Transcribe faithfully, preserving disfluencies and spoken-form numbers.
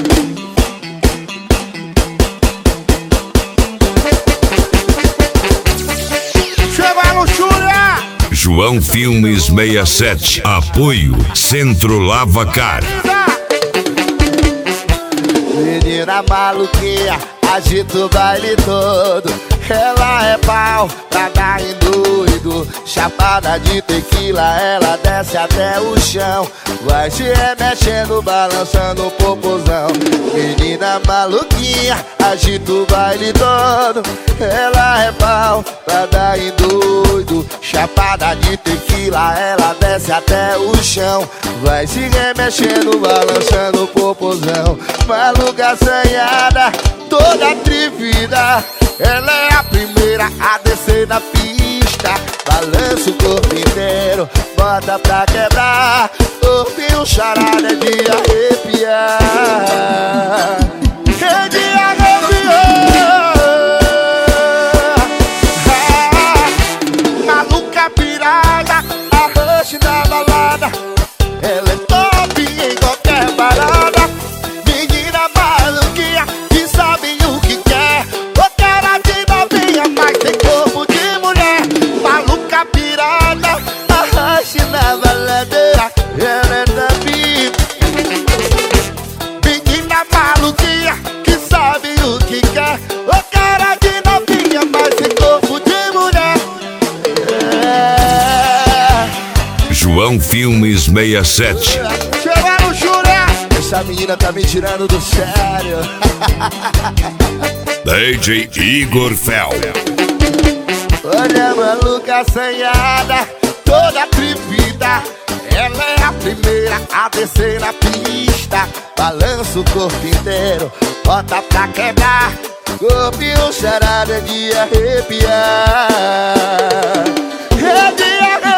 Chega a luxúria! João Filmes sessenta e sete. Apoio Centro Lavacar. Menina maluquinha, agita o baile todo. Ela é pau pra dar em doido. Chapada de tequila, ela desce até o chão. Vai se remexendo, balançando o popozão. Menina maluquinha, agita o baile todo. Ela é pau pra dar em doido. Chapada de tequila, ela desce até o chão. Vai se remexendo, balançando o popozão. Maluca assanhada, toda atrevida. Ela é a primeira a descer da pista. Balança o corpo inteiro, bota pra quebrar. Ouve um charada de arrepiar. É de arrepiar. Ah, maluca pirada, arrocha da balada. Ela é top em qualquer parada. Menina maluquinha que sabe o que quer. Mas tem corpo de mulher. Maluca pirada, arraste na baladeira. Ela é da vida. Menina maluquinha que sabe o que quer. O cara de novinha, mas tem corpo de mulher. É... João Filmes sessenta e sete. Chega no churé. Essa menina tá me tirando do sério. D J Igor Fel. Olha a maluca assanhada, toda atrevida. Ela é a primeira a descer na pista. Balança o corpo inteiro, bota pra quebrar. Corpo um charada de arrepiar. É de arrepiar.